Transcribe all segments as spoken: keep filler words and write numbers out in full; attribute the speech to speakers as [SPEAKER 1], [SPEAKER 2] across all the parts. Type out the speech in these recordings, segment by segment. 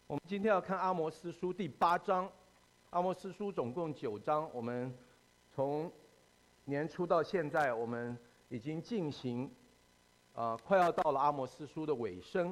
[SPEAKER 1] 我们今天要看阿摩司书第八章。阿摩司书总共九章，我们从年初到现在，我们已经进行，啊、呃，快要到了阿摩司书的尾声。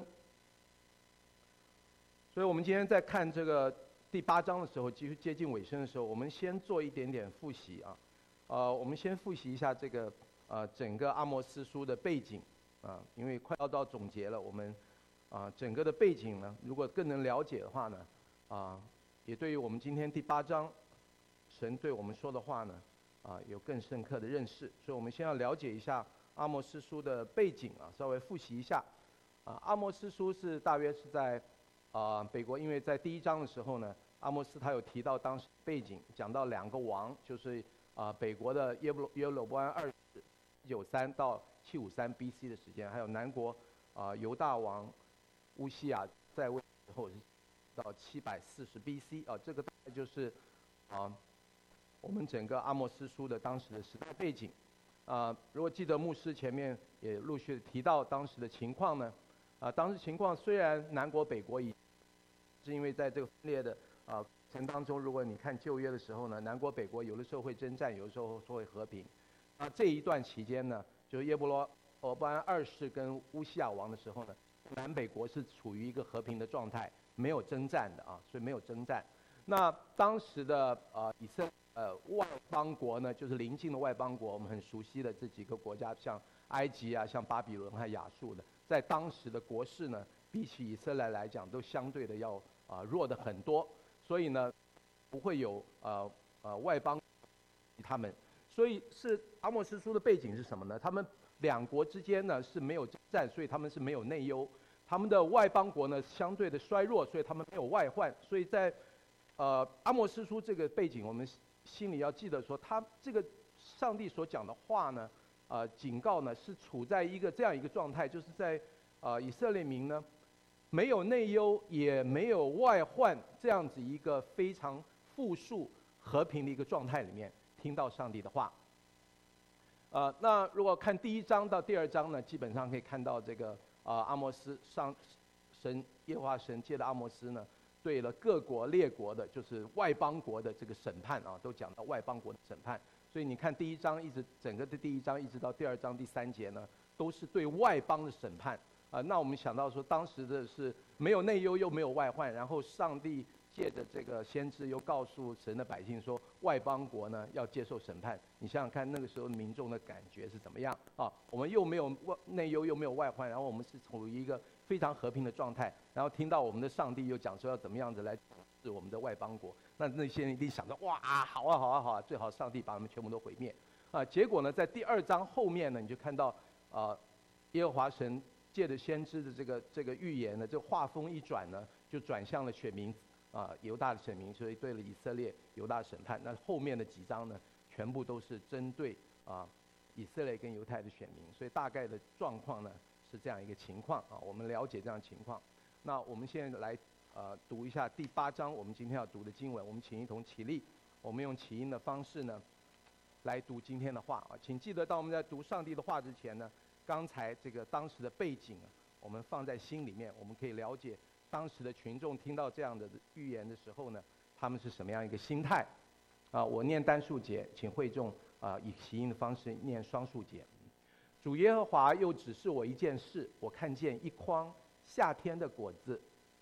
[SPEAKER 1] 所以我们今天在看这个第八章的时候，几乎接近尾声的时候，我们先做一点点复习啊，呃，我们先复习一下这个呃整个阿摩司书的背景啊，因为快要到总结了，我们。啊，整个的背景呢，如果更能了解的话呢，啊，也对于我们今天第八章，神对我们说的话呢，啊，有更深刻的认识。所以我们先要了解一下阿摩司书的背景啊，稍微复习一下。啊，阿摩司书是大约是在啊北国，因为在第一章的时候呢，阿摩司他有提到当时背景，讲到两个王，就是啊北国的耶布耶罗波安二世一九三到七五三 B C 的时间，还有南国啊犹大王。乌西亚在位之后是到七百四十 B C 啊，这个大概就是啊我们整个阿摩司书的当时的时代背景啊。如果记得牧师前面也陆续提到当时的情况呢，啊，当时情况虽然南国北国已是因为在这个分裂的啊过程当中，如果你看旧约的时候呢，南国北国有的时候会征战，有的时候会和平。那这一段期间呢，就是耶布罗罗波安二世跟乌西亚王的时候呢。南北国是处于一个和平的状态，没有征战的啊，所以没有征战。那当时的呃以色列呃外邦国呢，就是邻近的外邦国，我们很熟悉的这几个国家，像埃及啊、像巴比伦和亚述的，在当时的国势呢，比起以色列来讲，都相对的要啊、呃、弱的很多。所以呢，不会有呃呃外邦他们。所以是阿摩司书的背景是什么呢？他们两国之间呢是没有征战，所以他们是没有内忧。他们的外邦国呢相对的衰弱，所以他们没有外患。所以在呃阿摩司书这个背景，我们心里要记得说，他这个上帝所讲的话呢，呃警告呢是处在一个这样一个状态，就是在呃以色列民呢没有内忧也没有外患这样子一个非常富庶和平的一个状态里面，听到上帝的话。呃，那如果看第一章到第二章呢，基本上可以看到这个啊、呃、阿摩司上神耶和华神借的阿摩司呢，对了各国列国的，就是外邦国的这个审判啊，都讲到外邦国的审判。所以你看第一章一直整个的第一章一直到第二章第三节呢，都是对外邦的审判啊、呃。那我们想到说，当时的是没有内忧又没有外患，然后上帝借着这个先知又告诉神的百姓说，外邦国呢要接受审判。你想想看，那个时候民众的感觉是怎么样啊？我们又没有内忧又没有外患，然后我们是处于一个非常和平的状态，然后听到我们的上帝又讲说要怎么样子来统治我们的外邦国，那那些人一定想着哇，好啊好啊好啊，最好上帝把他们全部都毁灭啊！结果呢，在第二章后面呢，你就看到啊，耶和华神借着先知的这个这个预言呢，这画风一转呢，就转向了选民。啊，犹大的选民，所以对了以色列犹大审判。那后面的几章呢，全部都是针对啊以色列跟犹太的选民。所以大概的状况呢是这样一个情况啊。我们了解这样的情况。那我们现在来呃读一下第八章，我们今天要读的经文。我们请一同起立，我们用起音的方式呢来读今天的话啊。请记得，当我们在读上帝的话之前呢，刚才这个当时的背景啊，我们放在心里面，我们可以了解。当时的群众听到这样的预言的时候呢，他们是什么样一个心态？啊，我念单数节，请会众啊以起音的方式念双数节。主耶和华又指示我一件事，我看见一筐夏天的果子。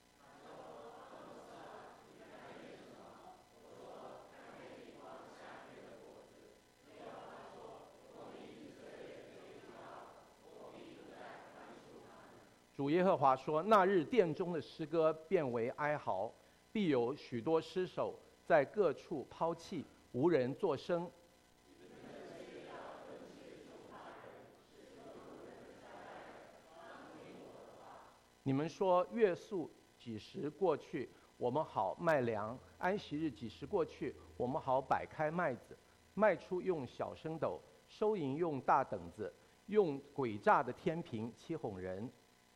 [SPEAKER 1] 主耶和华说：“那日殿中的诗歌变为哀嚎，必有许多尸首在各处抛弃，无人作声。你们说月数几时过去，我们好卖粮；安息日几时过去，我们好摆开麦子，卖出用小升斗，收银用大等子，用诡诈的天平欺哄人。”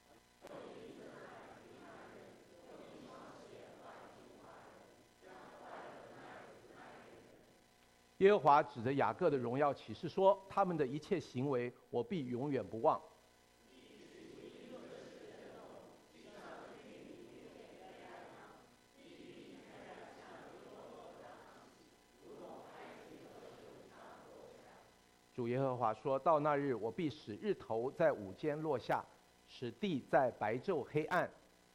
[SPEAKER 1] 耶和华指着雅各的荣耀启示说：“他们的一切行为，我必永远不忘。” 主耶和华说：到那日，我必使日头在午间落下，使地在白昼黑暗。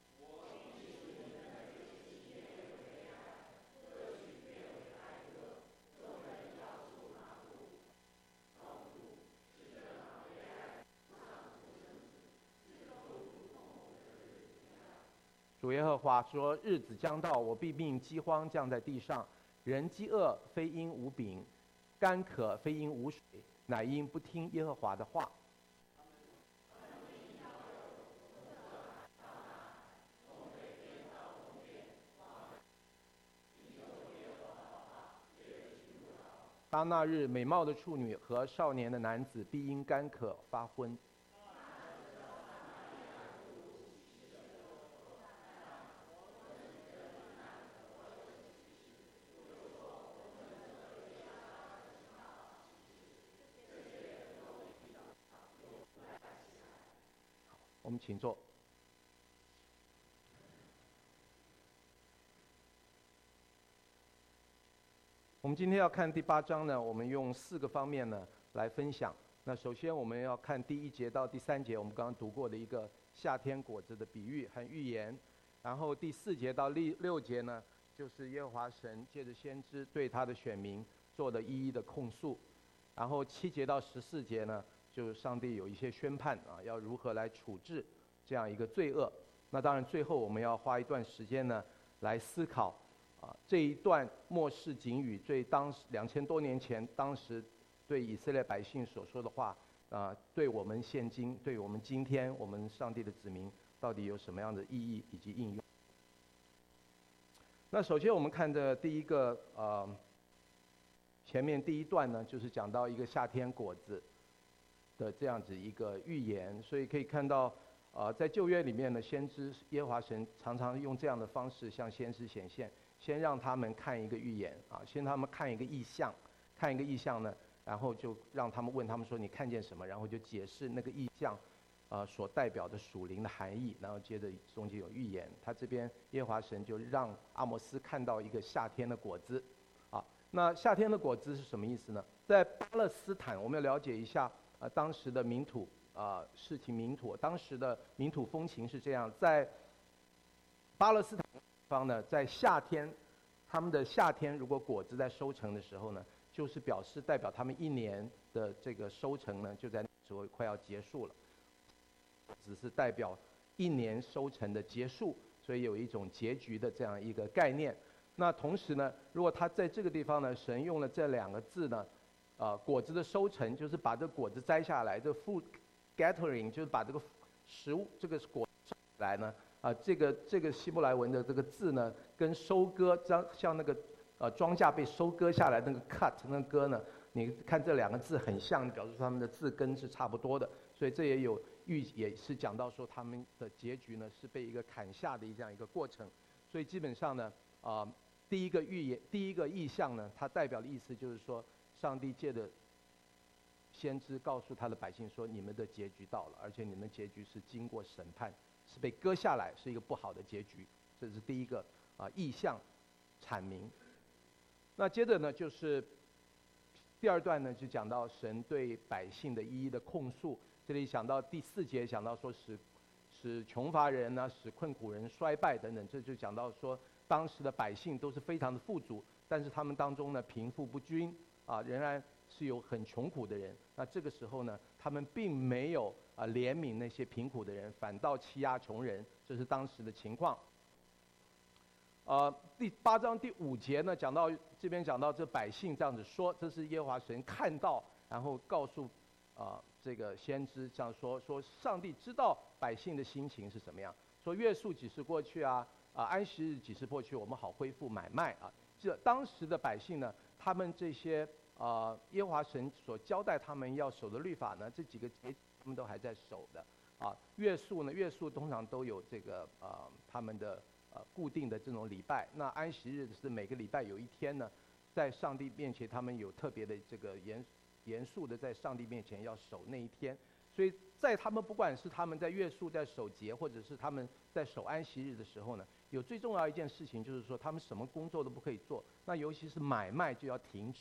[SPEAKER 1] 主耶和华说：日子将到，我必命饥荒降在地上，人饥饿非因无饼，干渴非因无水，乃因不听耶和华的话。当那日，美貌的处女和少年的男子必因干渴发昏。我们请坐。我们今天要看第八章呢，我们用四个方面呢来分享。那首先我们要看第一节到第三节，我们刚刚读过的一个夏天果子的比喻和预言。然后第四节到第六节呢，就是耶和华神借着先知对他的选民做的一一的控诉。然后七节到十四节呢，就是上帝有一些宣判啊，要如何来处置这样一个罪恶。那当然最后我们要花一段时间呢来思考啊这一段末世警语对当时两千多年前当时对以色列百姓所说的话啊，对我们现今对我们今天我们上帝的子民到底有什么样的意义以及应用。那首先我们看的第一个呃前面第一段呢，就是讲到一个夏天果子的这样子一个预言，所以可以看到，呃，在旧约里面呢，先知耶和华神常常用这样的方式向先知显现，先让他们看一个预言啊，先让他们看一个意象，看一个意象呢，然后就让他们问他们说你看见什么，然后就解释那个意象，呃，所代表的属灵的含义，然后接着中间有预言。他这边耶和华神就让阿摩斯看到一个夏天的果子，啊，那夏天的果子是什么意思呢？在巴勒斯坦，我们要了解一下。呃，当时的民土啊、呃，事情民土，当时的民土风情是这样，在巴勒斯坦地方呢，在夏天，他们的夏天如果果子在收成的时候呢，就是表示代表他们一年的这个收成呢，就在那时候快要结束了，只是代表一年收成的结束，所以有一种结局的这样一个概念。那同时呢，如果他在这个地方呢，神用了这两个字呢。呃，果子的收成就是把这果子摘下来，这 food gathering 就是把这个食物这个果收来呢，啊、呃，这个这个希伯来文的这个字呢，跟收割像像那个呃庄稼被收割下来那个 cut 那个割呢，你看这两个字很像，表示他们的字根是差不多的，所以这也有预也是讲到说他们的结局呢是被一个砍下的这样一个过程，所以基本上呢，啊、呃，第一个预言第一个意象呢，它代表的意思就是说。上帝借着先知告诉他的百姓说：“你们的结局到了，而且你们结局是经过审判，是被割下来，是一个不好的结局。”这是第一个啊意象阐明。那接着呢，就是第二段呢，就讲到神对百姓的一一的控诉。这里讲到第四节，讲到说使使穷乏人呢，使困苦人衰败等等，这就讲到说当时的百姓都是非常的富足，但是他们当中呢贫富不均。啊，仍然是有很穷苦的人。那这个时候呢，他们并没有啊怜悯那些贫苦的人，反倒欺压穷人，这是当时的情况。呃，第八章第五节呢，讲到这边讲到这百姓这样子说，这是耶和华神看到，然后告诉啊、呃、这个先知这样说，说上帝知道百姓的心情是什么样，说月数几时过去啊，啊安息日几时过去，我们好恢复买卖啊。这当时的百姓呢。他们这些啊、呃，耶和华神所交代他们要守的律法呢，这几个节他们都还在守的。啊，月数呢，月数通常都有这个呃他们的呃固定的这种礼拜。那安息日是每个礼拜有一天呢，在上帝面前他们有特别的这个严严肃的在上帝面前要守那一天。所以在他们不管是他们在月数在守节，或者是他们在守安息日的时候呢。有最重要一件事情就是说，他们什么工作都不可以做，那尤其是买卖就要停止，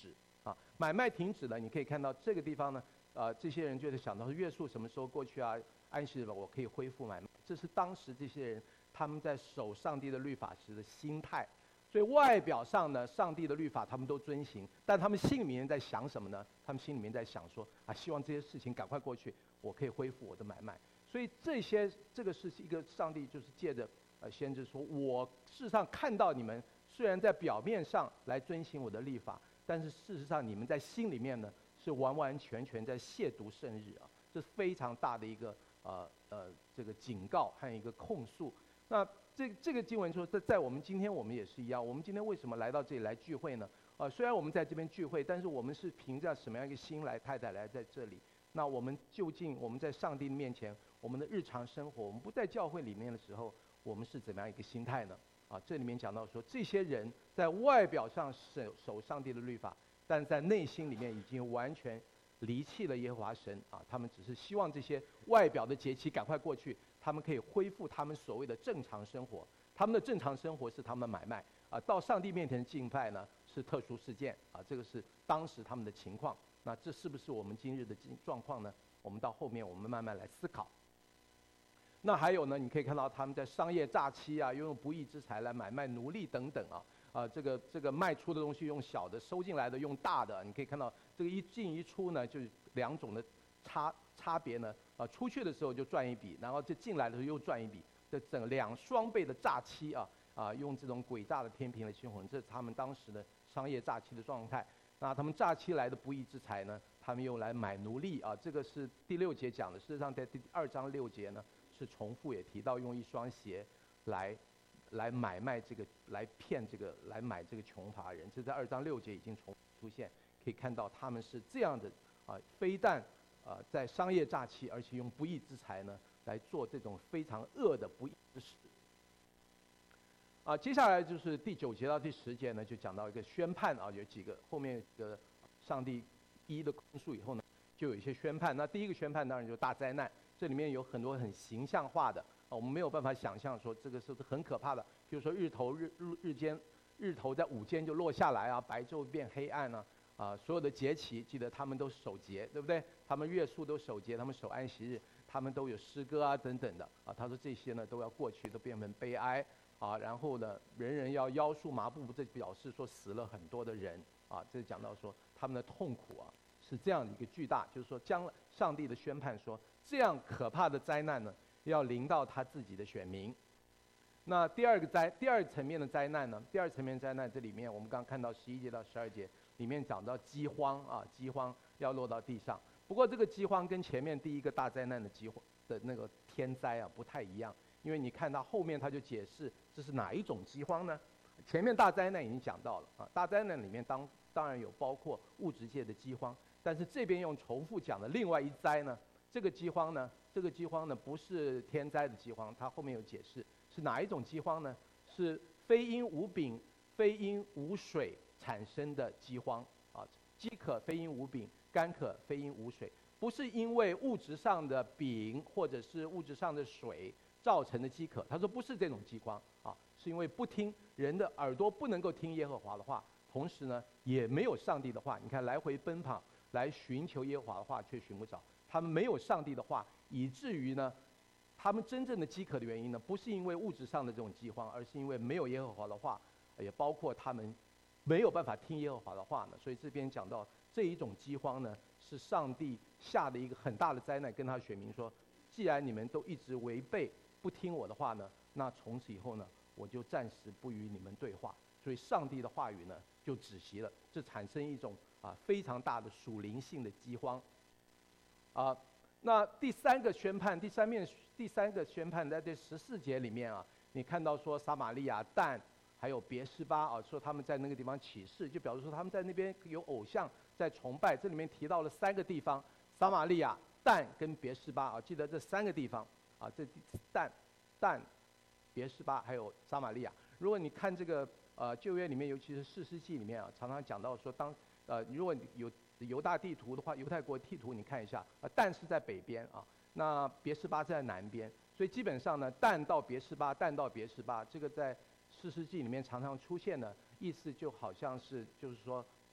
[SPEAKER 1] 啊，买卖停止了，你可以看到这个地方呢，呃，这些人就是想到约束什么时候过去啊，安息日我可以恢复买卖，这是当时这些人他们在守上帝的律法时的心态。所以外表上呢，上帝的律法他们都遵行，但他们心里面在想什么呢？他们心里面在想说啊，希望这些事情赶快过去，我可以恢复我的买卖。所以这些这个是一个上帝就是借着呃先知说，我事实上看到你们虽然在表面上来遵行我的律法，但是事实上你们在心里面呢是完完全全在亵渎圣日啊，这是非常大的一个呃呃这个警告和一个控诉。那这这个经文说，在在我们今天我们也是一样。我们今天为什么来到这里来聚会呢？啊、呃，虽然我们在这边聚会，但是我们是凭着什么样一个心来太太来在这里？那我们究竟我们在上帝面前，我们的日常生活，我们不在教会里面的时候，我们是怎么样一个心态呢？啊，这里面讲到说，这些人在外表上守守上帝的律法，但在内心里面已经完全离弃了耶和华神啊。他们只是希望这些外表的节期赶快过去。他们可以恢复他们所谓的正常生活，他们的正常生活是他们的买卖啊，到上帝面前的敬拜呢是特殊事件啊，这个是当时他们的情况。那这是不是我们今日的状况呢？我们到后面我们慢慢来思考。那还有呢，你可以看到他们在商业诈欺啊，用不义之财来买卖奴隶等等啊，啊，这个这个卖出的东西用小的，收进来的用大的，你可以看到这个一进一出呢，就是两种的差差别呢。啊，出去的时候就赚一笔，然后这进来的时候又赚一笔，这整两双倍的诈欺啊啊，用这种诡诈的天平来形容，这是他们当时的商业诈欺的状态。那他们诈欺来的不义之财呢，他们用来买奴隶啊，这个是第六节讲的。事实上，在第二章六节呢，是重复也提到用一双鞋来来买卖这个，来骗这个，来买这个穷乏人。这在二章六节已经重出现，可以看到他们是这样的啊，非但呃，在商业诈欺，而且用不义之财呢来做这种非常恶的不义之事。啊，接下来就是第九节到第十节呢，就讲到一个宣判啊，有几个后面的上帝一一的控诉以后呢，就有一些宣判。那第一个宣判当然就是大灾难，这里面有很多很形象化的啊，我们没有办法想象说这个是很可怕的，比如说日头日日日间日头在午间就落下来啊，白昼变黑暗啊。啊，所有的节期，记得他们都守节，对不对？他们月数都守节，他们守安息日，他们都有诗歌啊等等的啊。他说这些呢都要过去，都变成悲哀啊。然后呢，人人要腰束麻布，这表示说死了很多的人啊。这讲到说他们的痛苦啊是这样的一个巨大，就是说将上帝的宣判说这样可怕的灾难呢要临到他自己的选民。那第二个灾，第二层面的灾难呢？第二层面灾难这里面我们刚刚看到十一节到十二节。里面讲到饥荒啊，饥荒要落到地上。不过这个饥荒跟前面第一个大灾难的饥荒的那个天灾啊不太一样，因为你看到后面他就解释这是哪一种饥荒呢？前面大灾难已经讲到了啊，大灾难里面当当然有包括物质界的饥荒，但是这边用重复讲的另外一灾呢，这个饥荒呢，这个饥荒呢不是天灾的饥荒，它后面有解释是哪一种饥荒呢？是非因无饼，非因无水产生的饥荒啊，饥渴非因无饼，干渴非因无水，不是因为物质上的饼或者是物质上的水造成的饥渴。他说不是这种饥荒啊，是因为不听人的耳朵不能够听耶和华的话，同时呢也没有上帝的话。你看来回奔跑来寻求耶和华的话，却寻不着。他们没有上帝的话，以至于呢，他们真正的饥渴的原因呢，不是因为物质上的这种饥荒，而是因为没有耶和华的话，也包括他们没有办法听耶和华的话呢。所以这边讲到这一种饥荒呢，是上帝下的一个很大的灾难，跟他选民说，既然你们都一直违背不听我的话呢，那从此以后呢，我就暂时不与你们对话。所以上帝的话语呢就止息了，这产生一种啊非常大的属灵性的饥荒。啊，那第三个宣判，第三面第三个宣判在这十四节里面啊，你看到说撒玛利亚、但还有别是巴啊，说他们在那个地方起誓，就表示说他们在那边有偶像在崇拜。这里面提到了三个地方：撒玛利亚、但跟别是巴啊，记得这三个地方啊，这但、但、别是巴还有撒玛利亚。如果你看这个呃旧约里面，尤其是士师记里面啊，常常讲到说当呃如果有犹大地图的话，犹太国地图你看一下啊，但是在北边啊，那别是巴在南边，所以基本上呢，但到别是巴，但到别是巴，这个在士师记里面常常出现的意思，就好像是就是说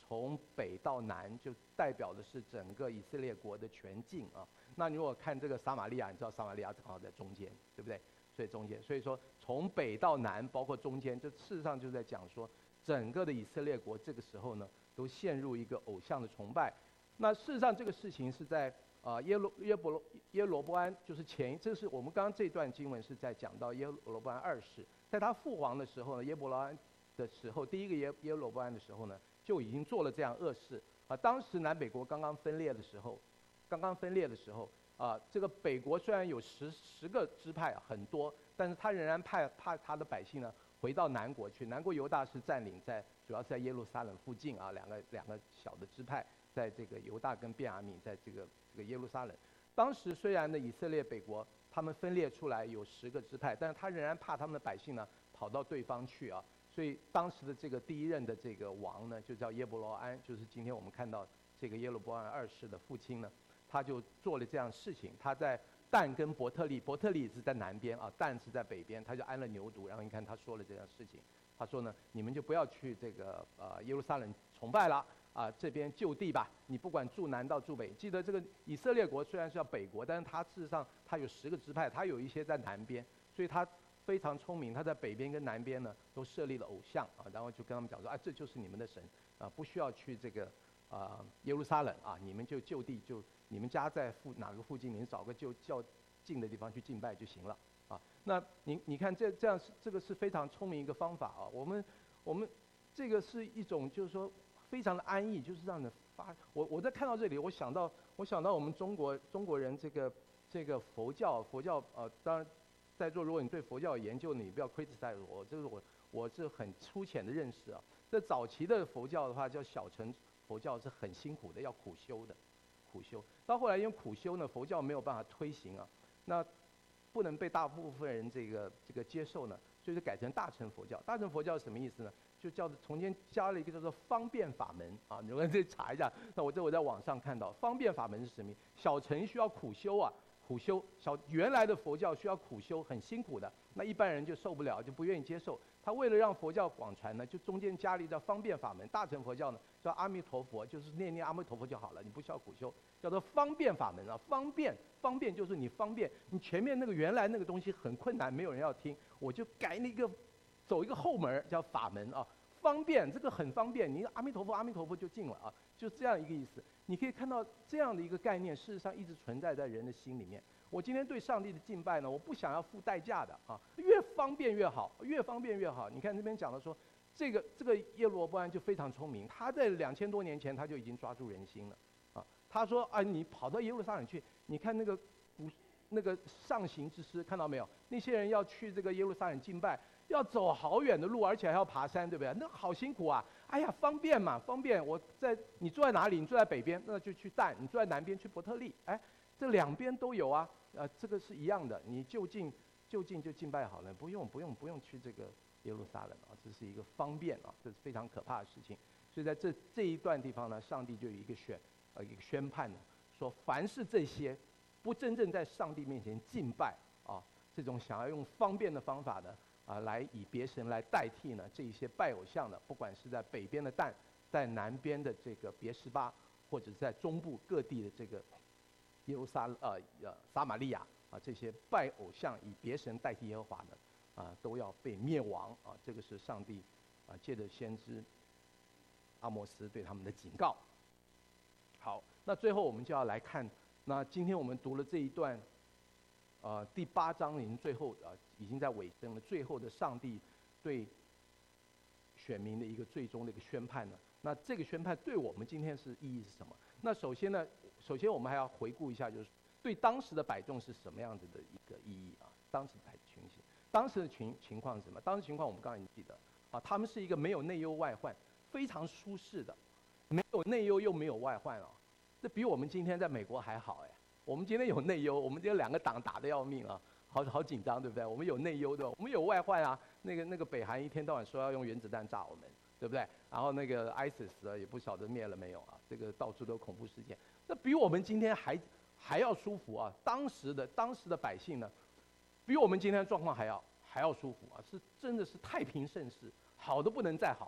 [SPEAKER 1] 从北到南就代表的是整个以色列国的全境啊。那你如果看这个撒玛利亚，你知道撒玛利亚正好在中间，对不对？所以中间，所以说从北到南，包括中间，这事实上就是在讲说，整个的以色列国这个时候呢，都陷入一个偶像的崇拜。那事实上这个事情是在啊耶罗耶伯罗耶罗波安，就是前，这是我们刚刚这段经文是在讲到耶罗波安二世，在他父皇的时候呢，耶伯罗安的时候，第一个耶耶罗波安的时候呢，就已经做了这样恶事啊。当时南北国刚刚分裂的时候，刚刚分裂的时候。啊，这个北国虽然有十十个支派很多，但是他仍然派派他的百姓呢回到南国去。南国犹大是占领在主要是在耶路撒冷附近啊，两个两个小的支派，在这个犹大跟便雅悯在这个这个耶路撒冷。当时虽然呢以色列北国他们分裂出来有十个支派，但是他仍然怕他们的百姓呢跑到对方去啊，所以当时的这个第一任的这个王呢就叫耶伯罗安，就是今天我们看到这个耶罗波安二世的父亲呢。他就做了这样的事情，他在但跟伯特利，伯特利是在南边啊，但是在北边，他就安了牛犊。然后你看他说了这样的事情，他说呢，你们就不要去这个呃耶路撒冷崇拜了啊，这边就地吧，你不管住南到住北。记得这个以色列国虽然是叫北国，但是他事实上他有十个支派，他有一些在南边，所以他非常聪明，他在北边跟南边呢都设立了偶像啊，然后就跟他们讲说啊，这就是你们的神啊，不需要去这个啊耶路撒冷啊，你们就就地就。你们家在附哪个附近？你找个就较近的地方去敬拜就行了啊。那你你看这这样是这个是非常聪明一个方法啊。我们我们这个是一种就是说非常的安逸，就是让人发。我我在看到这里，我想到我想到我们中国中国人这个这个佛教佛教呃，当然在座如果你对佛教有研究，你不要 criticize 我，这是我我是很粗浅的认识啊。这早期的佛教的话叫小乘佛教是很辛苦的，要苦修的。苦修到后来，因为苦修呢，佛教没有办法推行啊，那不能被大部分人这个这个接受呢，所以就改成大乘佛教。大乘佛教是什么意思呢？就叫做中间加了一个叫做方便法门啊，你们再查一下。那我这我在网上看到，方便法门是什么？小乘需要苦修啊，苦修小原来的佛教需要苦修，很辛苦的，那一般人就受不了，就不愿意接受。他为了让佛教广传呢，就中间加了一个方便法门。大乘佛教呢叫阿弥陀佛，就是念念阿弥陀佛就好了，你不需要苦修，叫做方便法门啊。方便方便就是你方便，你前面那个原来那个东西很困难，没有人要听，我就改那个走一个后门叫法门啊。方便这个很方便，你阿弥陀佛阿弥陀佛就进了啊，就这样一个意思。你可以看到这样的一个概念，事实上一直存在在人的心里面。我今天对上帝的敬拜呢，我不想要付代价的啊，越方便越好，越方便越好。你看这边讲的说，这个这个耶罗波安就非常聪明，他在两千多年前他就已经抓住人心了啊。他说啊，你跑到耶路撒冷去，你看那个古那个上行之诗，看到没有？那些人要去这个耶路撒冷敬拜，要走好远的路，而且还要爬山，对不对？那好辛苦啊！哎呀，方便嘛，方便。我在你住在哪里？你住在北边，那就去但；你住在南边，去伯特利。哎，这两边都有啊。呃，这个是一样的，你就近就近就敬拜好了，不用不用不用去这个耶路撒冷啊，这是一个方便啊，这是非常可怕的事情。所以在这这一段地方呢，上帝就有一个宣呃一个宣判呢，说凡是这些不真正在上帝面前敬拜啊，这种想要用方便的方法呢啊来以别神来代替呢这一些拜偶像的，不管是在北边的但，在南边的这个别是巴，或者是在中部各地的这个。耶路撒呃呃撒玛利亚啊，这些拜偶像以别神代替耶和华的啊，都要被灭亡啊！这个是上帝啊借着先知阿摩斯对他们的警告。好，那最后我们就要来看，那今天我们读了这一段，呃，第八章已经最后啊，已经在尾声了，最后的上帝对选民的一个最终的一个宣判呢。那这个宣判对我们今天是意义是什么？那首先呢，首先我们还要回顾一下，就是对当时的百众是什么样子的一个意义啊？当时的情形，当时的情情况是什么？当时情况我们刚才已经记得啊，他们是一个没有内忧外患，非常舒适的，没有内忧又没有外患啊，这比我们今天在美国还好哎。我们今天有内忧，我们今天两个党打得要命啊，好好紧张，对不对？我们有内忧的，我们有外患啊，那个那个北韩一天到晚说要用原子弹炸我们。对不对？然后那个 ISIS 啊，也不晓得灭了没有啊？这个到处都有恐怖事件，那比我们今天还还要舒服啊！当时的当时的百姓呢，比我们今天的状况还要还要舒服啊！是真的是太平盛世，好的不能再好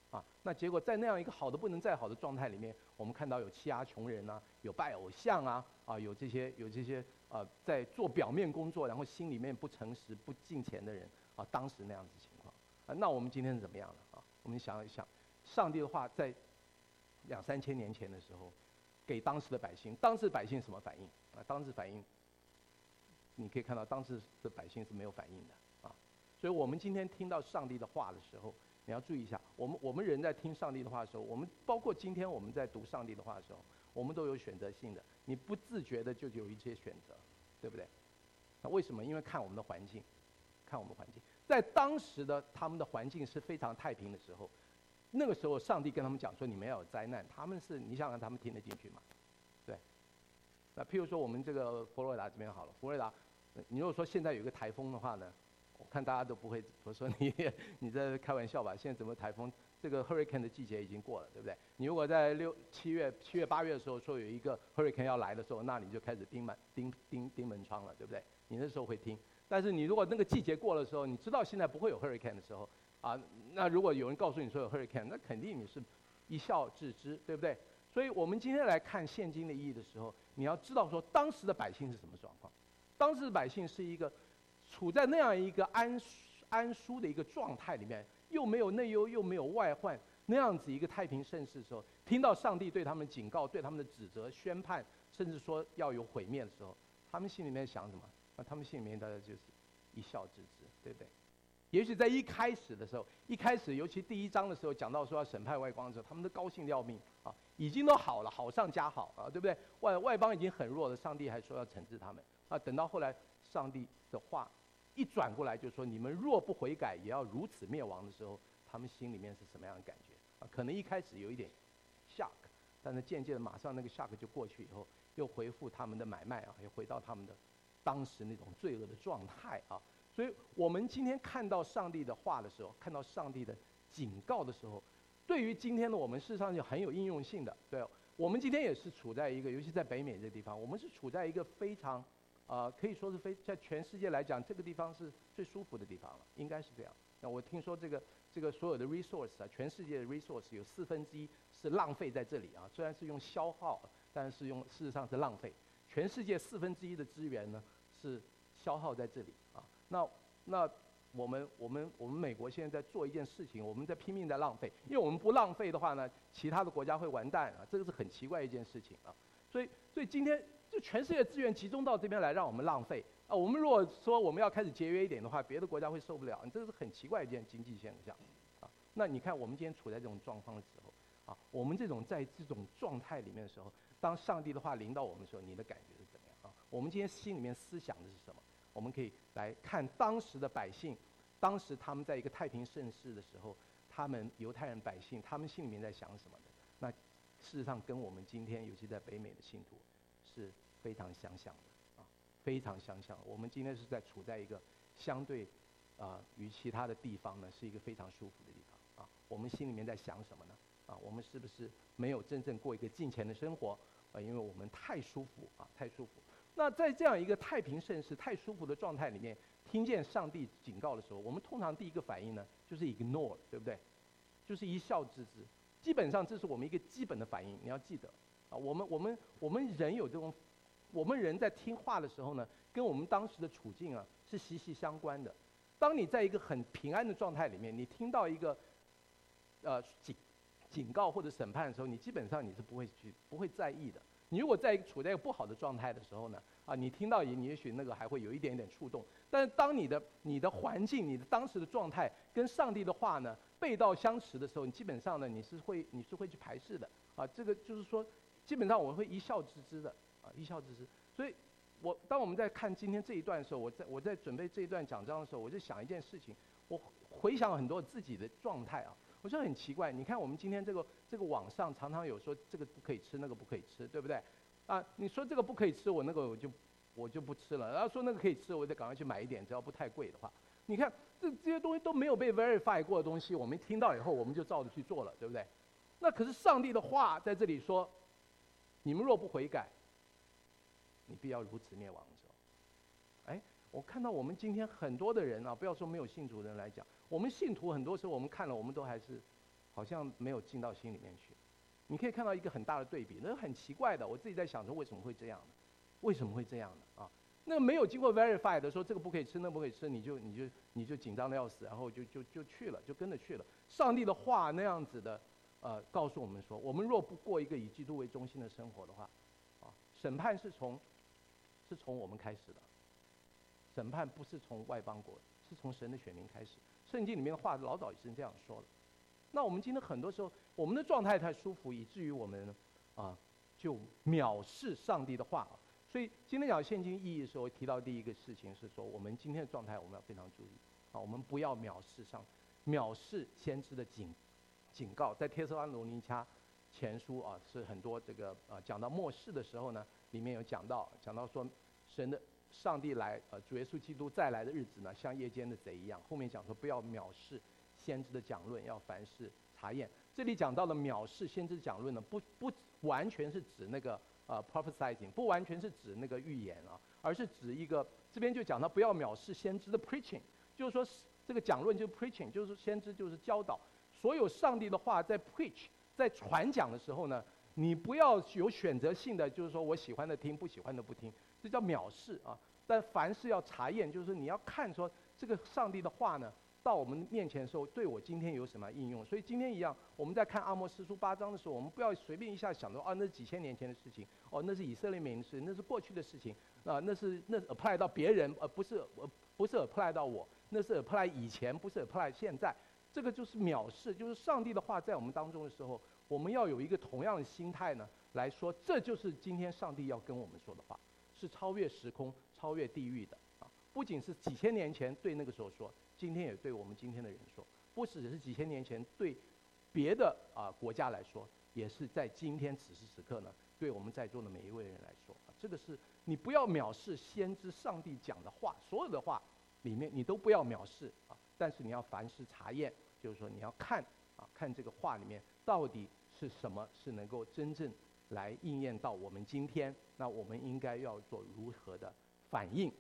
[SPEAKER 1] 啊，那结果在那样一个好的不能再好的状态里面，我们看到有欺压穷人啊，有拜偶像啊，啊，有这些有这些啊，在做表面工作，然后心里面不诚实、不敬虔的人啊，当时那样子情况啊，那我们今天是怎么样的啊？我们想一想，上帝的话在两三千年前的时候，给当时的百姓，当时的百姓什么反应啊？当时反应，你可以看到当时的百姓是没有反应的啊，所以我们今天听到上帝的话的时候。你要注意一下，我们我们人在听上帝的话的时候，我们包括今天我们在读上帝的话的时候，我们都有选择性的，你不自觉的就有一些选择，对不对？那为什么？因为看我们的环境，看我们的环境，在当时的他们的环境是非常太平的时候，那个时候上帝跟他们讲说你们要有灾难，他们是你想让他们听得进去吗？对。那譬如说我们这个佛罗里达这边好了，佛罗里达，你如果说现在有一个台风的话呢？我看大家都不会，我说你你在开玩笑吧？现在怎么台风？这个 hurricane 的季节已经过了，对不对？你如果在六七月、七月、八月的时候说有一个 hurricane 要来的时候，那你就开始钉门、钉钉钉门窗了，对不对？你那时候会听。但是你如果那个季节过了的时候，你知道现在不会有 hurricane 的时候，啊，那如果有人告诉你说有 hurricane，那肯定你是一笑置之，对不对？所以我们今天来看现今的意义的时候，你要知道说当时的百姓是什么状况。当时的百姓是一个。处在那样一个安安舒的一个状态里面，又没有内忧，又没有外患，那样子一个太平盛世的时候，听到上帝对他们警告、对他们的指责、宣判，甚至说要有毁灭的时候，他们心里面想什么？那他们心里面大家就是一笑置之，对不对？也许在一开始的时候，一开始尤其第一章的时候讲到说要审判外邦的时候，他们都高兴要命啊，已经都好了，好上加好啊，对不对？外外邦已经很弱了，上帝还说要惩治他们啊。等到后来，上帝的话。一转过来就说：“你们若不悔改，也要如此灭亡”的时候，他们心里面是什么样的感觉啊？可能一开始有一点 shock， 但是渐渐的，马上那个 shock 就过去以后，又恢复他们的买卖啊，又回到他们的当时那种罪恶的状态啊。所以我们今天看到上帝的话的时候，看到上帝的警告的时候，对于今天的我们，事实上就很有应用性的。对，我们今天也是处在一个，尤其在北美这个地方，我们是处在一个非常。啊、呃，可以说是非在全世界来讲，这个地方是最舒服的地方了，应该是这样。那我听说这个这个所有的 resource 啊，全世界的 resource 有四分之一是浪费在这里啊，虽然是用消耗，但是用事实上是浪费。全世界四分之一的资源呢是消耗在这里啊。那那我们我们我们美国现在在做一件事情，我们在拼命在浪费，因为我们不浪费的话呢，其他的国家会完蛋啊，这个是很奇怪一件事情啊。所以所以今天。就全世界资源集中到这边来，让我们浪费啊！我们如果说我们要开始节约一点的话，别的国家会受不了，这是很奇怪一件经济现象啊。那你看，我们今天处在这种状况的时候啊，我们这种在这种状态里面的时候，当上帝的话临到我们的时候，你的感觉是怎么样啊？我们今天心里面思想的是什么？我们可以来看当时的百姓，当时他们在一个太平盛世的时候，他们犹太人百姓，他们心里面在想什么的？那事实上跟我们今天，尤其在北美的信徒。是非常相像的啊，非常相像。我们今天是在处在一个相对啊，与其他的地方呢，是一个非常舒服的地方啊。我们心里面在想什么呢？啊，我们是不是没有真正过一个敬虔的生活啊？因为我们太舒服啊，太舒服。那在这样一个太平盛世、太舒服的状态里面，听见上帝警告的时候，我们通常第一个反应呢，就是 ignore， 对不对？就是一笑置之。基本上这是我们一个基本的反应，你要记得。啊，我们我们我们人有这种，我们人在听话的时候呢，跟我们当时的处境啊是息息相关的。当你在一个很平安的状态里面，你听到一个，呃警警告或者审判的时候，你基本上你是不会去不会在意的。你如果在处在一个不好的状态的时候呢，啊，你听到也你也许那个还会有一点点触动。但是当你的你的环境、你的当时的状态跟上帝的话呢背道相驰的时候，你基本上呢你是会你是会去排斥的。啊，这个就是说。基本上我会一笑置之的，啊，一笑置之。所以，我当我们在看今天这一段的时候，我在我在准备这一段讲章的时候，我就想一件事情，我回想很多自己的状态啊，我觉得很奇怪。你看我们今天这个这个网上常常有说这个不可以吃，那个不可以吃，对不对？啊，你说这个不可以吃，我那个我就我就不吃了。然后说那个可以吃，我得赶快去买一点，只要不太贵的话。你看这这些东西都没有被 verify 过的东西，我们听到以后我们就照着去做了，对不对？那可是上帝的话在这里说。你们若不悔改，你必要如此灭亡的时候。哎，我看到我们今天很多的人啊，不要说没有信主的人来讲，我们信徒很多时候我们看了，我们都还是好好像没有进到心里面去。你可以看到一个很大的对比，那很奇怪的。我自己在想说，为什么会这样呢？为什么会这样呢？啊，那个没有经过 verify 的说这个不可以吃，那不可以吃，你就你就你就紧张的要死，然后就就就去了，就跟着去了。上帝的话那样子的，呃，告诉我们说，我们若不过一个以基督为中心的生活的话，啊，审判是从是从我们开始的。审判不是从外邦国，是从神的选民开始。圣经里面的话老早已经这样说了。那我们今天很多时候，我们的状态太舒服，以至于我们啊就藐视上帝的话。所以今天讲现今意义的时候，提到第一个事情是说，我们今天的状态我们要非常注意啊，我们不要藐视上，藐视先知的警警告。在帖撒罗尼迦前书啊，是很多这个啊讲到末世的时候呢，里面有讲到讲到说神的。上帝来，呃，主耶稣基督再来的日子呢，像夜间的贼一样。后面讲说，不要藐视先知的讲论，要凡事查验。这里讲到了藐视先知讲论呢，不不完全是指那个呃 prophesying， 不完全是指那个预言啊，而是指一个这边就讲到不要藐视先知的 preaching， 就是说这个讲论就是 preaching， 就是先知就是教导。所有上帝的话在 preach 在传讲的时候呢，你不要有选择性的，就是说我喜欢的听，不喜欢的不听。这叫藐视啊！但凡事要查验，就是你要看说这个上帝的话呢，到我们面前的时候，对我今天有什么应用？所以今天一样，我们在看阿摩司书八章的时候，我们不要随便一下想到啊，那是几千年前的事情，哦，那是以色列民的事，那是过去的事情啊，那是那 apply 到别人，而不是呃不是 apply 到我，那是 apply 以前，不是 apply 现在。这个就是藐视，就是上帝的话在我们当中的时候，我们要有一个同样的心态呢，来说，这就是今天上帝要跟我们说的话。是超越时空、超越地域的啊！不仅是几千年前对那个时候说，今天也对我们今天的人说，不只是几千年前对别的啊国家来说，也是在今天此时此刻呢，对我们在座的每一位人来说啊，这个是你不要藐视先知上帝讲的话，所有的话里面你都不要藐视啊，但是你要凡事查验，就是说你要看啊，看这个话里面到底是什么是能够真正来应验到我们今天，那我们应该要做如何的反应？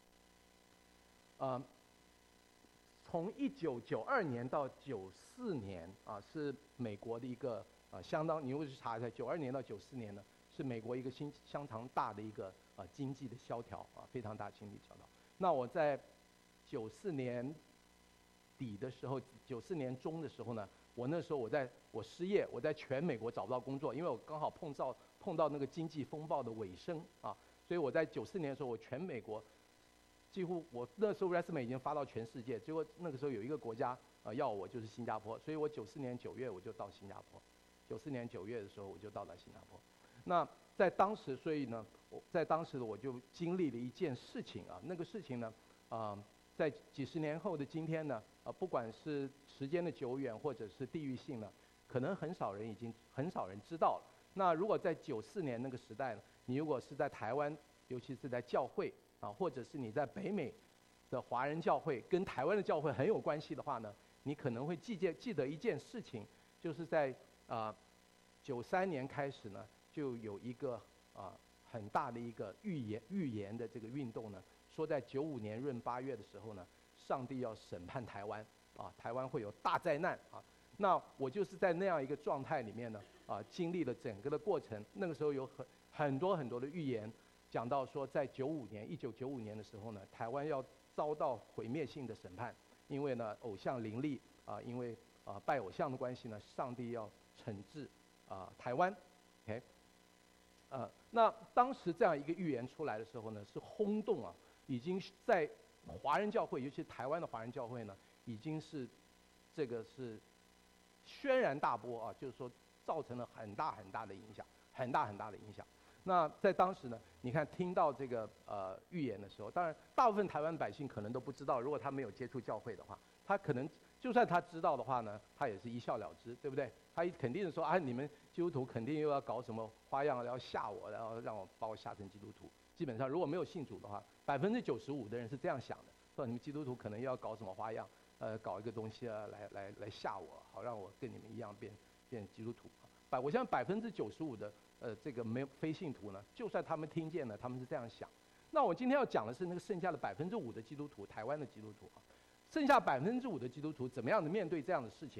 [SPEAKER 1] 呃，从一九九二年到九四年啊，是美国的一个啊相当，你如果去查一下，九二年到九四年呢，是美国一个新相当大的一个啊经济的萧条啊，非常大经济萧条。那我在九四年底的时候，九四年中的时候呢。我那时候我在我失业，我在全美国找不到工作，因为我刚好碰到碰到那个经济风暴的尾声啊，所以我在九四年的时候，我全美国几乎我那时候 resume 已经发到全世界，结果那个时候有一个国家呃要我就是新加坡，所以我九四年九月我就到新加坡，九四年九月的时候我就到了新加坡。那在当时，所以呢，我在当时我就经历了一件事情啊，那个事情呢，啊、呃。在几十年后的今天呢，呃，不管是时间的久远，或者是地域性呢，可能很少人已经很少人知道了。那如果在九四年那个时代呢，你如果是在台湾，尤其是在教会啊，或者是你在北美的华人教会，跟台湾的教会很有关系的话呢，你可能会记记记得一件事情，就是在啊九三年开始呢，就有一个啊很大的一个预言预言的这个运动呢。说在九五年闰八月的时候呢，上帝要审判台湾，啊，台湾会有大灾难啊。那我就是在那样一个状态里面呢，啊，经历了整个的过程。那个时候有很很多很多的预言，讲到说在九五年，一九九五年的时候呢，台湾要遭到毁灭性的审判，因为呢偶像林立啊，因为啊拜偶像的关系呢，上帝要惩治啊台湾 ，OK， 呃，那当时这样一个预言出来的时候呢，是轰动啊。已经在华人教会，尤其台湾的华人教会呢，已经是这个是轩然大波啊，就是说造成了很大很大的影响，很大很大的影响。那在当时呢，你看听到这个呃预言的时候，当然大部分台湾百姓可能都不知道，如果他没有接触教会的话，他可能就算他知道的话呢，他也是一笑了之，对不对？他肯定是说啊，你们基督徒肯定又要搞什么花样，要吓我，然后让我把我吓成基督徒。基本上如果没有信主的话，百分之九十五的人是这样想的，说你们基督徒可能又要搞什么花样，呃，搞一个东西啊，来来来吓我，好让我跟你们一样变变基督徒。百我相信百分之九十五的呃这个没有非信徒呢，就算他们听见了，他们是这样想。那我今天要讲的是那个剩下的百分之五的基督徒，台湾的基督徒啊，剩下百分之五的基督徒怎么样的面对这样的事情呢？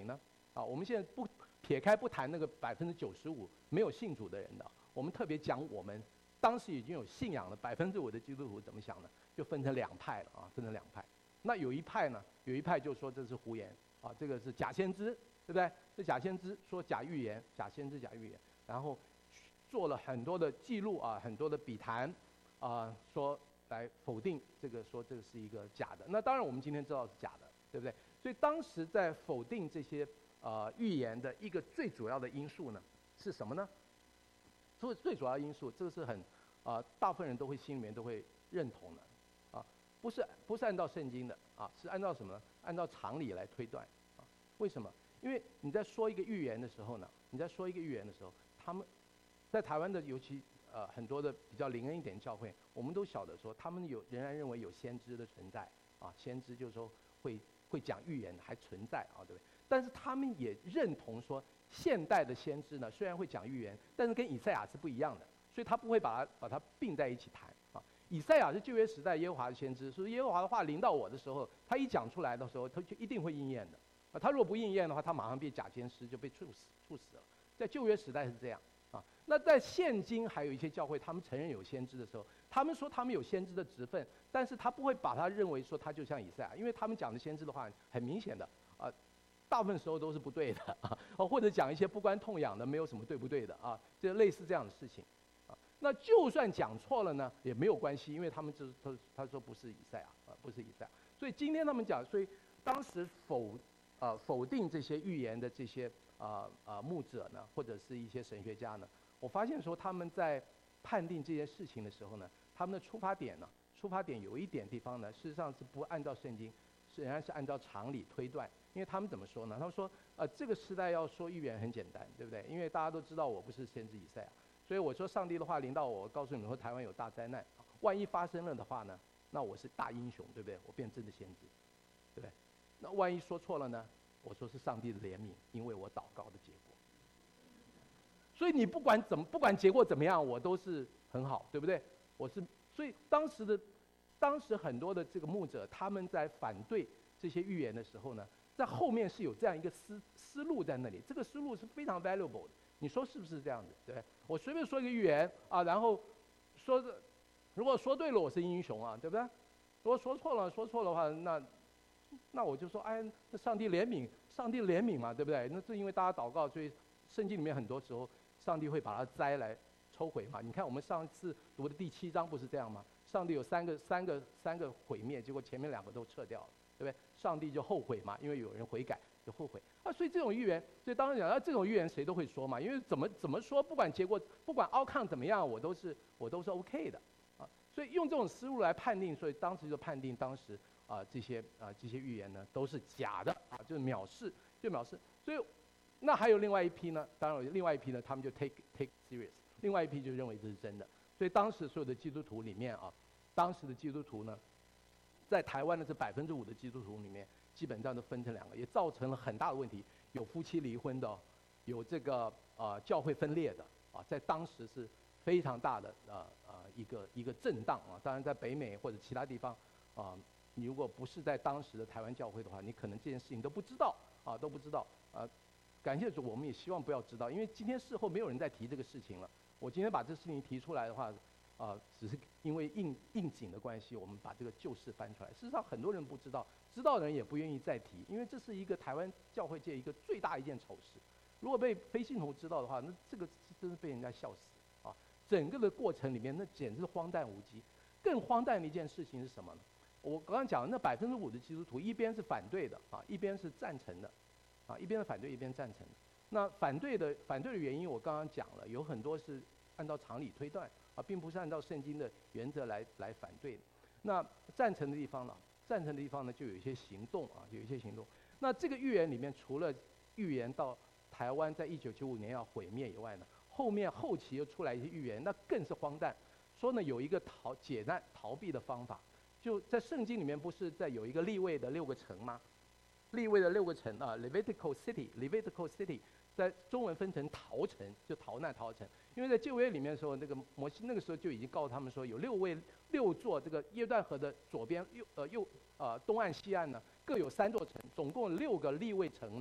[SPEAKER 1] 啊，我们现在不撇开不谈那个百分之九十五没有信主的人的，我们特别讲我们当时已经有信仰了百分之五的基督徒怎么想呢？就分成两派了啊，分成两派。那有一派呢，有一派就说这是胡言啊，这个是假先知，对不对？这假先知说假预言，假先知假预言，然后做了很多的记录啊，很多的笔谈啊，说来否定这个，说这个是一个假的。那当然我们今天知道是假的，对不对？所以当时在否定这些呃预言的一个最主要的因素呢是什么呢？最最主要的因素，这个是很啊、呃，大部分人都会心里面都会认同的啊，不是不是按照圣经的啊，是按照什么呢？按照常理来推断啊。为什么？因为你在说一个预言的时候呢，你在说一个预言的时候，他们在台湾的尤其呃很多的比较灵恩一点教会，我们都晓得说他们有仍然认为有先知的存在啊，先知就是说会会讲预言还存在啊，对不对？但是他们也认同说，现代的先知呢虽然会讲预言，但是跟以赛亚是不一样的，所以他不会把它把它并在一起谈啊。以赛亚是旧约时代耶和华的先知，所以耶和华的话临到我的时候，他一讲出来的时候，他就一定会应验的啊。他如果不应验的话，他马上变假先知，就被处死处死了。在旧约时代是这样啊。那在现今还有一些教会，他们承认有先知的时候，他们说他们有先知的职分，但是他不会把他认为说他就像以赛亚，因为他们讲的先知的话很明显的啊。大部分时候都是不对的啊，或者讲一些不关痛痒的，没有什么对不对的啊，就类似这样的事情啊。那就算讲错了呢，也没有关系，因为他们就是他他说不是以赛亚啊，不是以赛亚。所以今天他们讲，所以当时否呃否定这些预言的这些啊啊、呃、牧者呢，或者是一些神学家呢，我发现说他们在判定这些事情的时候呢，他们的出发点呢，出发点有一点地方呢，事实上是不按照圣经，仍然是按照常理推断。因为他们怎么说呢？他们说，呃，这个时代要说预言很简单，对不对？因为大家都知道我不是先知以赛亚，所以我说上帝的话临到我，告诉你们说台湾有大灾难，万一发生了的话呢，那我是大英雄，对不对？我变真的先知，对不对？那万一说错了呢？我说是上帝的怜悯，因为我祷告的结果。所以你不管怎么，不管结果怎么样，我都是很好，对不对？我是，所以当时的，当时很多的这个牧者，他们在反对这些预言的时候呢，在后面是有这样一个思思路在那里，这个思路是非常 valuable 的。你说是不是这样子？对，我随便说一个预言啊，然后说的，如果说对了，我是英雄啊，对不对？如果说错了，说错的话，那那我就说，哎，那上帝怜悯，上帝怜悯嘛，对不对？那是因为大家祷告，所以圣经里面很多时候，上帝会把它摘来抽回嘛。你看我们上次读的第七章不是这样吗？上帝有三个三个三个毁灭，结果前面两个都撤掉了。对不对？上帝就后悔嘛，因为有人悔改就后悔啊。所以这种预言，所以当然讲，啊，这种预言谁都会说嘛，因为怎么怎么说，不管结果，不管 outcome 怎么样，我都是我都是 OK 的啊。所以用这种思路来判定，所以当时就判定当时啊这些啊这些预言呢都是假的啊，就是藐视，就藐视。所以那还有另外一批呢，当然有另外一批呢，他们就 take take serious， 另外一批就认为这是真的。所以当时所有的基督徒里面啊，当时的基督徒呢。在台湾的这百分之五的基督徒里面，基本上都分成两个，也造成了很大的问题。有夫妻离婚的，有这个呃教会分裂的啊，在当时是非常大的呃呃一个一个震荡啊。当然，在北美或者其他地方啊，你如果不是在当时的台湾教会的话，你可能这件事情都不知道啊，都不知道啊。感谢主，我们也希望不要知道，因为今天事后没有人再提这个事情了。我今天把这事情提出来的话。啊、呃，只是因为应应景的关系，我们把这个旧事翻出来。事实上，很多人不知道，知道的人也不愿意再提，因为这是一个台湾教会界一个最大一件丑事。如果被非信徒知道的话，那这个真是被人家笑死啊！整个的过程里面，那简直是荒诞无稽。更荒诞的一件事情是什么呢？我刚刚讲的那百分之五的基督徒，一边是反对的啊，一边是赞成的，啊，一边是反对，一边赞成的。那反对的反对的原因，我刚刚讲了，有很多是按照常理推断。啊，并不是按照圣经的原则来来反对的。那赞成的地方呢？赞成的地方呢，就有一些行动啊，有一些行动。那这个预言里面，除了预言到台湾在一九九五年要毁灭以外呢，后面后期又出来一些预言，那更是荒诞。说呢，有一个逃解难逃避的方法，就在圣经里面不是在有一个利未的六个城吗？利未的六个城啊 ，Levitical City，Levitical City。在中文分成逃城，就逃难逃城。因为在旧约里面的时候，那个摩西那个时候就已经告诉他们说，有六位六座这个约旦河的左边右呃右呃东岸西岸呢，各有三座城，总共六个利未城呢，啊、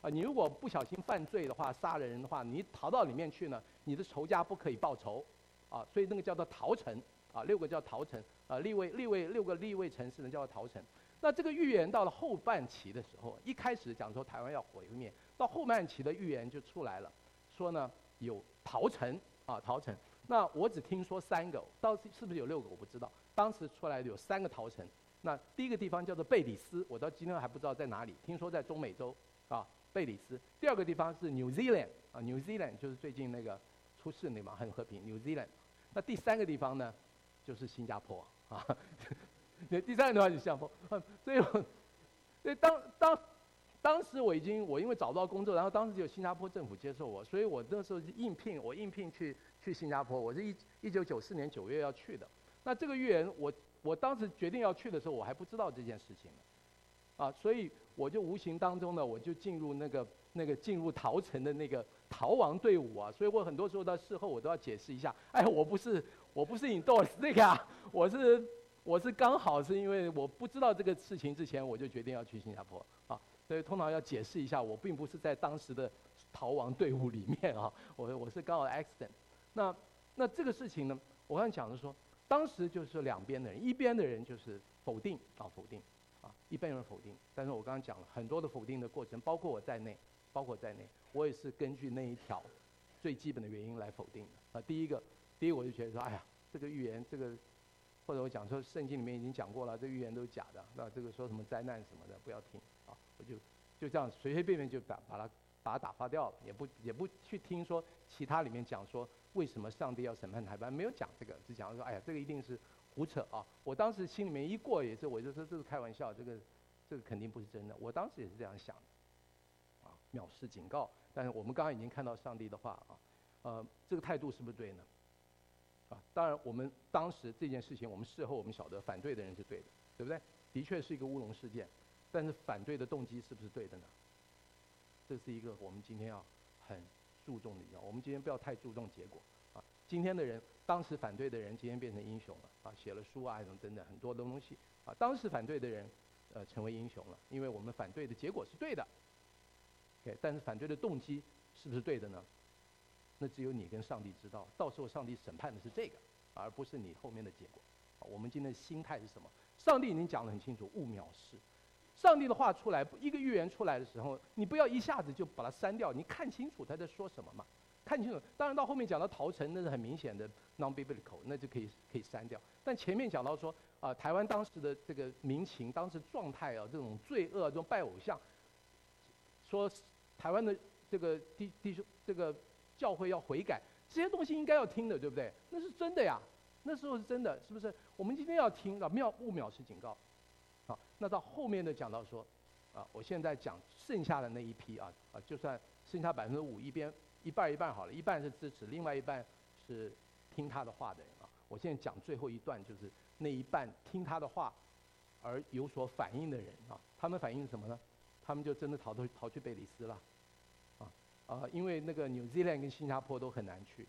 [SPEAKER 1] 啊，你如果不小心犯罪的话，杀了人的话，你逃到里面去呢，你的仇家不可以报仇，啊，所以那个叫做逃城，啊，六个叫逃城，啊，立位立位六个立位城市呢叫做逃城。那这个预言到了后半期的时候，一开始讲说台湾要毁灭，到后半期的预言就出来了，说呢有逃城，啊，逃城。那我只听说三个，到底是不是有六个我不知道。当时出来的有三个逃城。那第一个地方叫做贝里斯，我到今天还不知道在哪里，听说在中美洲，啊，贝里斯。第二个地方是 New Zealand， 啊 ，New Zealand 就是最近那个出事那地方很和平 ，New Zealand。那第三个地方呢，就是新加坡，啊，第三个地方就是新加坡。嗯，所以我，所以当当当时我已经我因为找不到工作，然后当时只有新加坡政府接受我，所以我那时候是应聘，我应聘去去新加坡，我是一一九九四年九月要去的。那这个预言我。我当时决定要去的时候，我还不知道这件事情呢，啊，所以我就无形当中呢，我就进入那个那个进入逃城的那个逃亡队伍啊，所以我很多时候到事后我都要解释一下，哎，我不是我不是 endorse 这个啊，我是我是刚好是因为我不知道这个事情之前，我就决定要去新加坡啊，所以通常要解释一下，我并不是在当时的逃亡队伍里面啊，我我是刚好 accident。那那这个事情呢，我刚才讲的说。当时就是两边的人，一边的人就是否定啊否定，啊一边人否定。但是我刚刚讲了很多的否定的过程，包括我在内，包括在内，我也是根据那一条最基本的原因来否定的。啊，第一个，第一个我就觉得说，哎呀，这个预言，这个或者我讲说圣经里面已经讲过了，这个预言都是假的，那这个说什么灾难什么的不要听啊，我就就这样随随便便就把把它把它打发掉了，也不也不去听说其他里面讲说。为什么上帝要审判台湾？没有讲这个，只讲说，哎呀，这个一定是胡扯啊！我当时心里面一过也是，我就说这是开玩笑，这个这个肯定不是真的。我当时也是这样想的，啊，藐视警告。但是我们刚刚已经看到上帝的话啊，呃，这个态度是不是对呢？啊，当然我们当时这件事情，我们事后我们晓得反对的人是对的，对不对？的确是一个乌龙事件，但是反对的动机是不是对的呢？这是一个我们今天要很。注重的一样，我们今天不要太注重结果啊。今天的人，当时反对的人，今天变成英雄了啊，写了书啊，等等等很多的东西啊。当时反对的人，呃，成为英雄了，因为我们反对的结果是对的。OK， 但是反对的动机是不是对的呢？那只有你跟上帝知道。到时候上帝审判的是这个，而不是你后面的结果。啊，我们今天的心态是什么？上帝已经讲得很清楚，勿藐视。上帝的话出来，一个预言出来的时候，你不要一下子就把它删掉，你看清楚他在说什么嘛，看清楚。当然到后面讲到逃城，那是很明显的 non-biblical， 那就可以可以删掉。但前面讲到说，啊、呃，台湾当时的这个民情，当时状态啊，这种罪恶，这种拜偶像，说台湾的这个弟弟兄这个教会要悔改，这些东西应该要听的，对不对？那是真的呀，那时候是真的，是不是？我们今天要听啊，藐勿藐视警告。好，那到后面的讲到说，啊，我现在讲剩下的那一批啊，啊，就算剩下百分之五，一边一半一半好了，一半是支持，另外一半是听他的话的人啊。我现在讲最后一段，就是那一半听他的话而有所反应的人啊，他们反应是什么呢？他们就真的逃到逃去贝里斯了，啊啊，因为那个 New Zealand 跟新加坡都很难去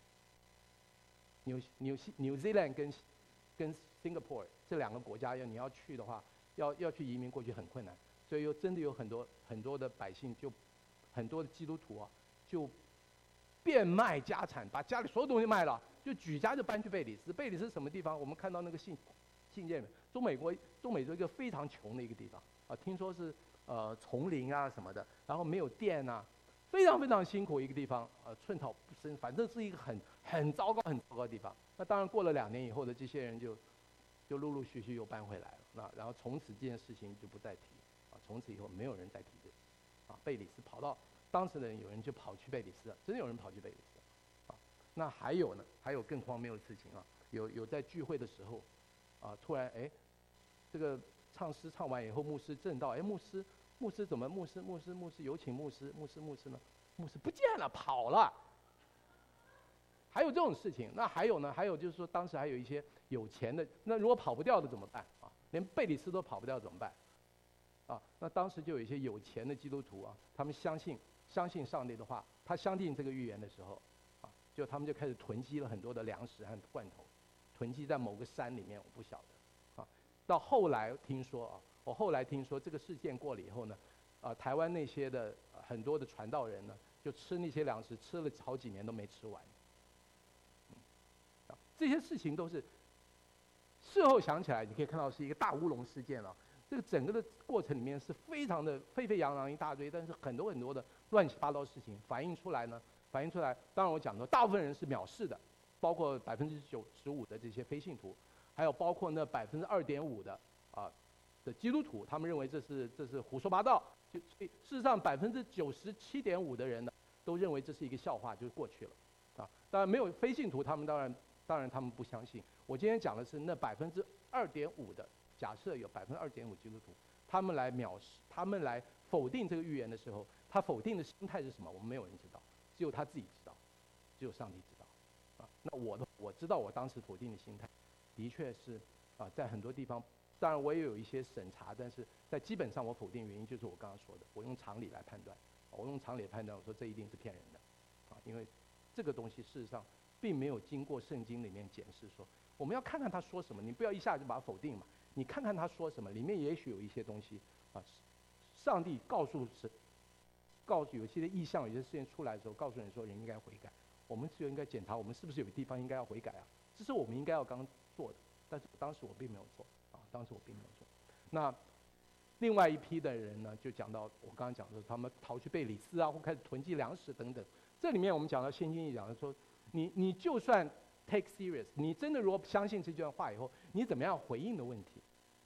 [SPEAKER 1] ，New New New Zealand 跟跟 Singapore 这两个国家要你要去的话。要要去移民过去很困难，所以又真的有很多很多的百姓就，很多的基督徒啊，就变卖家产，把家里所有东西卖了，就举家就搬去贝里斯。贝里斯什么地方？我们看到那个信信件里面，中美国中美洲一个非常穷的一个地方啊，听说是呃丛林啊什么的，然后没有电啊，非常非常辛苦一个地方，呃寸草不生，反正是一个很很糟糕很糟糕的地方。那当然过了两年以后的这些人就。就陆陆续续又搬回来了，那然后从此这件事情就不再提，啊，从此以后没有人再提这，啊，贝里斯跑到当时的人有人就跑去贝里斯了，真的有人跑去贝里斯，啊，那还有呢，还有更荒谬的事情啊，有有在聚会的时候，啊，突然哎，这个唱诗唱完以后，牧师正道，哎，牧师牧师怎么牧师牧师牧师有请牧师牧师牧师呢？牧师不见了，跑了。还有这种事情，那还有呢？还有就是说，当时还有一些有钱的，那如果跑不掉的怎么办啊？连贝里斯都跑不掉怎么办？啊，那当时就有一些有钱的基督徒啊，他们相信相信上帝的话，他相信这个预言的时候，啊，就他们就开始囤积了很多的粮食和罐头，囤积在某个山里面，我不晓得，啊，到后来听说啊，我后来听说这个事件过了以后呢，啊，台湾那些的、呃、 很多的传道人呢，就吃那些粮食，吃了好几年都没吃完。这些事情都是事后想起来，你可以看到是一个大乌龙事件了。这个整个的过程里面是非常的沸沸扬扬一大堆，但是很多很多的乱七八糟事情反映出来呢，反映出来。当然我讲的大部分人是藐视的，包括百分之九十五的这些非信徒，还有包括那百分之二点五的啊的基督徒，他们认为这是这是胡说八道。就事实上百分之九十七点五的人呢，都认为这是一个笑话，就过去了。啊，当然没有非信徒，他们当然。当然，他们不相信。我今天讲的是那百分之二点五的，假设有百分之二点五基督徒，他们来藐视，他们来否定这个预言的时候，他否定的心态是什么？我们没有人知道，只有他自己知道，只有上帝知道。啊，那我的我知道我当时否定的心态，的确是啊，在很多地方，当然我也有一些审查，但是在基本上我否定原因就是我刚刚说的，我用常理来判断，我用常理来判断，我说这一定是骗人的，啊，因为这个东西事实上。并没有经过圣经里面检视说，我们要看看他说什么，你不要一下就把它否定嘛，你看看他说什么，里面也许有一些东西啊，上帝告诉是，告诉有些意象、有些事情出来的时候，告诉人说人应该悔改，我们就应该检查我们是不是有个地方应该要悔改啊，这是我们应该要刚做的，但是当时我并没有做啊，当时我并没有做。那另外一批的人呢，就讲到我刚刚讲的，他们逃去贝里斯啊，或开始囤积粮食等等，这里面我们讲到圣经里讲的说。你你就算 take serious， 你真的如果相信这段话以后，你怎么样回应的问题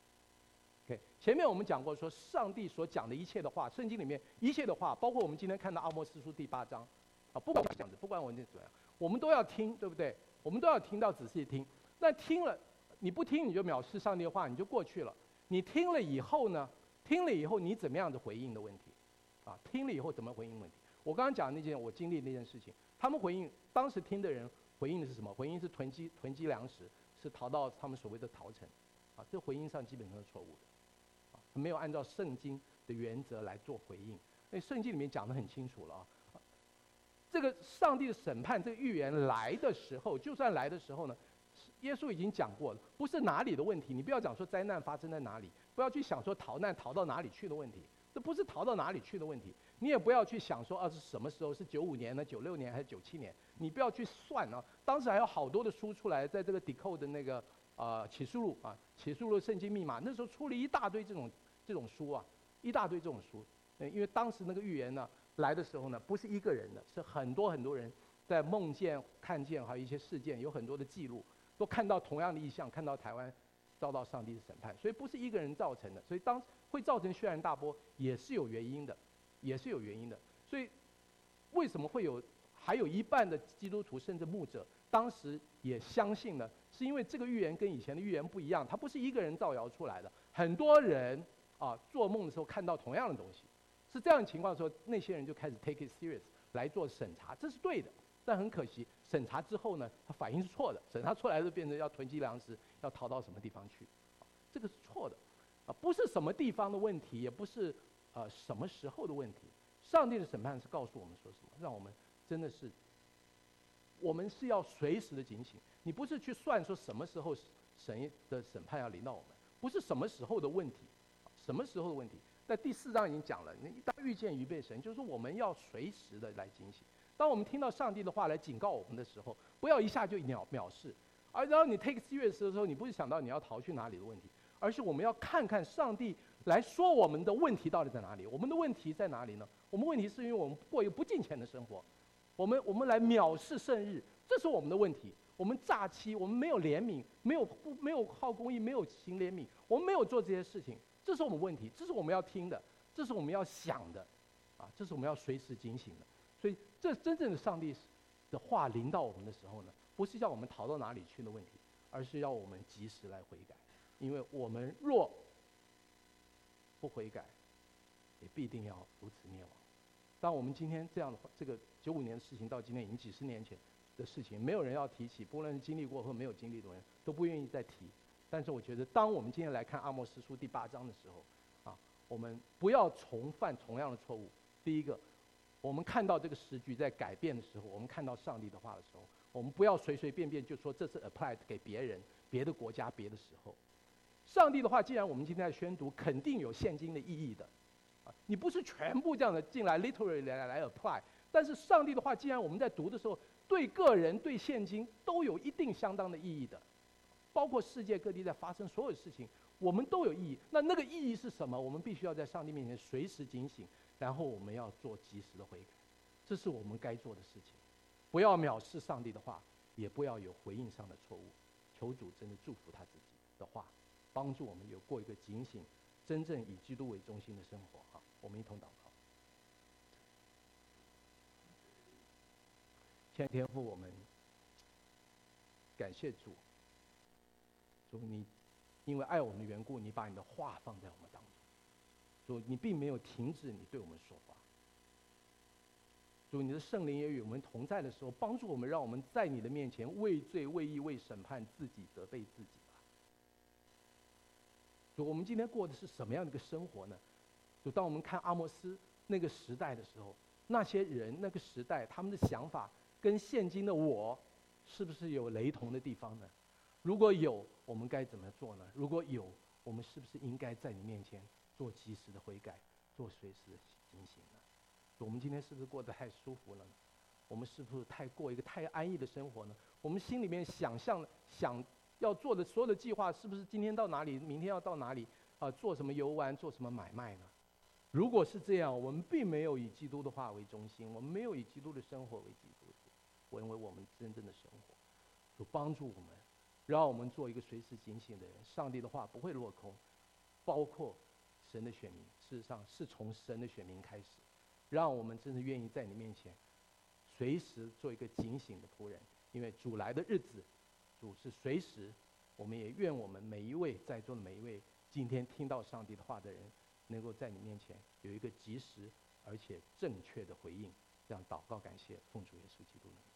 [SPEAKER 1] ？OK， 前面我们讲过说，上帝所讲的一切的话，圣经里面一切的话，包括我们今天看到阿摩司书第八章，啊，不管这样子，不管我们怎么样，我们都要听，对不对？我们都要听到仔细听。那听了，你不听你就藐视上帝的话，你就过去了。你听了以后呢？听了以后你怎么样的回应的问题？啊，听了以后怎么回应问题？我刚刚讲的那件我经历那件事情，他们回应当时听的人回应的是什么？回应是囤积囤积粮食，是逃到他们所谓的逃城，啊，这回应上基本上是错误的，啊，没有按照圣经的原则来做回应。那圣经里面讲得很清楚了啊，这个上帝的审判这个预言来的时候，就算来的时候呢，耶稣已经讲过了，不是哪里的问题，你不要讲说灾难发生在哪里，不要去想说逃难逃到哪里去的问题。这不是逃到哪里去的问题，你也不要去想说啊是什么时候，是九五年呢、九六年还是九七年？你不要去算啊。当时还有好多的书出来，在这个 Decode 的那个呃启示录啊，启示录圣经密码，那时候出了一大堆这种这种书啊，一大堆这种书。嗯，因为当时那个预言呢来的时候呢，不是一个人的，是很多很多人在梦见、看见，还有一些事件，有很多的记录，都看到同样的意象，看到台湾遭到上帝的审判，所以不是一个人造成的，所以当会造成轩然大波也是有原因的，也是有原因的。所以为什么会有还有一半的基督徒甚至牧者当时也相信呢？是因为这个预言跟以前的预言不一样，它不是一个人造谣出来的，很多人啊做梦的时候看到同样的东西，是这样的情况的时候，那些人就开始 take it serious 来做审查，这是对的。但很可惜，审查之后呢，它反应是错的，审查出来就变成要囤积粮食，要逃到什么地方去，这个是错的。啊，不是什么地方的问题，也不是呃什么时候的问题。上帝的审判是告诉我们说什么？让我们真的是，我们是要随时的警醒。你不是去算说什么时候神的审判要临到我们，不是什么时候的问题，什么时候的问题。在第四章已经讲了，你当遇见预备神，就是说我们要随时的来警醒。当我们听到上帝的话来警告我们的时候，不要一下就藐藐视，而然后你 take serious 的时候，你不是想到你要逃去哪里的问题。而是我们要看看上帝来说我们的问题到底在哪里？我们的问题在哪里呢？我们问题是因为我们过一个不敬虔的生活，我们我们来藐视圣日，这是我们的问题。我们诈欺，我们没有怜悯，没有不没有好公义，没有行怜悯，我们没有做这些事情，这是我们问题，这是我们要听的，这是我们要想的，啊，这是我们要随时警醒的。所以，这真正的上帝的话临到我们的时候呢，不是叫我们逃到哪里去的问题，而是要我们及时来悔改。因为我们若不悔改，也必定要如此灭亡。当我们今天这样的话，这个九五年的事情到今天已经几十年前的事情，没有人要提起，不论是经历过或没有经历的人，都不愿意再提。但是我觉得，当我们今天来看阿摩司书第八章的时候，啊，我们不要重犯同样的错误。第一个，我们看到这个时局在改变的时候，我们看到上帝的话的时候，我们不要随随便便就说这是 applied 给别人、别的国家、别的时候。上帝的话，既然我们今天在宣读，肯定有现今的意义的，啊， 你不是全部这样的进来 literally 来来 apply， 但是上帝的话，既然我们在读的时候，对个人、对现今都有一定相当的意义的，包括世界各地在发生所有事情，我们都有意义。那那个意义是什么？我们必须要在上帝面前随时警醒，然后我们要做及时的悔改，这是我们该做的事情。不要藐视上帝的话，也不要有回应上的错误。求主真的祝福他自己的话，帮助我们有过一个警醒、真正以基督为中心的生活。好，我们一同祷告。亲爱的天父，我们感谢主，主你因为爱我们的缘故，你把你的话放在我们当中。主，你并没有停止你对我们说话。主，你的圣灵也与我们同在的时候，帮助我们，让我们在你的面前为罪、为义、为审判自己，责备自己吧。主，我们今天过的是什么样的一个生活呢？主，当我们看阿摩斯那个时代的时候，那些人、那个时代，他们的想法跟现今的我，是不是有雷同的地方呢？如果有，我们该怎么做呢？如果有，我们是不是应该在你面前做及时的悔改，做随时的警醒呢？我们今天是不是过得太舒服了呢？我们是不是太过一个太安逸的生活呢？我们心里面想象想要做的所有的计划，是不是今天到哪里，明天要到哪里啊、呃？做什么游玩，做什么买卖呢？如果是这样，我们并没有以基督的话为中心，我们没有以基督的生活为基督为为我们真正的生活。主帮助我们，让我们做一个随时警醒的人。上帝的话不会落空，包括神的选民，事实上是从神的选民开始。让我们真的愿意在你面前，随时做一个警醒的仆人，因为主来的日子，主是随时。我们也愿我们每一位在座的每一位，今天听到上帝的话的人，能够在你面前有一个及时而且正确的回应。这样祷告感谢，奉主耶稣基督的名。